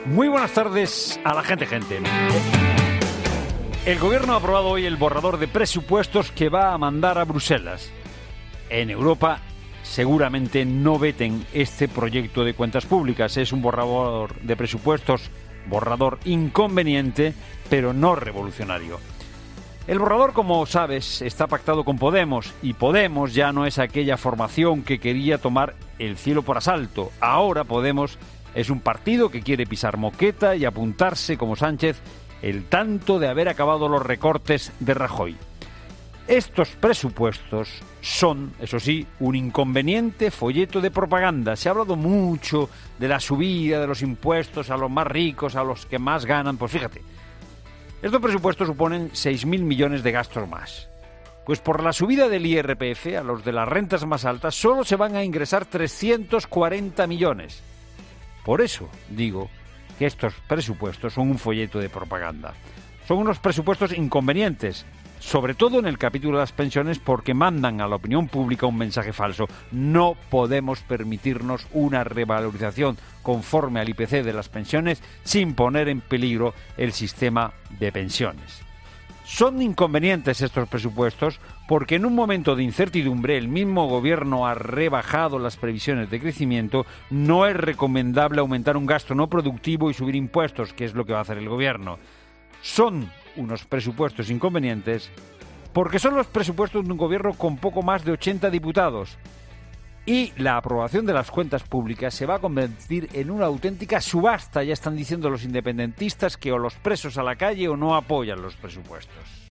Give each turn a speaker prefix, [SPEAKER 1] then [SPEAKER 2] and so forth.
[SPEAKER 1] Muy buenas tardes a la gente. El gobierno ha aprobado hoy el borrador de presupuestos que va a mandar a Bruselas. En Europa seguramente no veten este proyecto de cuentas públicas. Es un borrador de presupuestos, borrador inconveniente, pero no revolucionario. El borrador, como sabes, está pactado con Podemos, y Podemos ya no es aquella formación que quería tomar el cielo por asalto. Ahora Podemos es un partido que quiere pisar moqueta y apuntarse, como Sánchez, el tanto de haber acabado los recortes de Rajoy. Estos presupuestos son, eso sí, un inconveniente folleto de propaganda. Se ha hablado mucho de la subida de los impuestos a los más ricos, a los que más ganan. Pues fíjate, estos presupuestos suponen 6.000 millones de gastos más. Pues por la subida del IRPF a los de las rentas más altas solo se van a ingresar 340 millones. Por eso digo que estos presupuestos son un folleto de propaganda. Son unos presupuestos inconvenientes, sobre todo en el capítulo de las pensiones, porque mandan a la opinión pública un mensaje falso. No podemos permitirnos una revalorización conforme al IPC de las pensiones sin poner en peligro el sistema de pensiones. Son inconvenientes estos presupuestos porque en un momento de incertidumbre el mismo gobierno ha rebajado las previsiones de crecimiento. No es recomendable aumentar un gasto no productivo y subir impuestos, que es lo que va a hacer el gobierno. Son unos presupuestos inconvenientes porque son los presupuestos de un gobierno con poco más de 80 diputados. Y la aprobación de las cuentas públicas se va a convertir en una auténtica subasta. Ya están diciendo los independentistas que o los presos a la calle o no apoyan los presupuestos.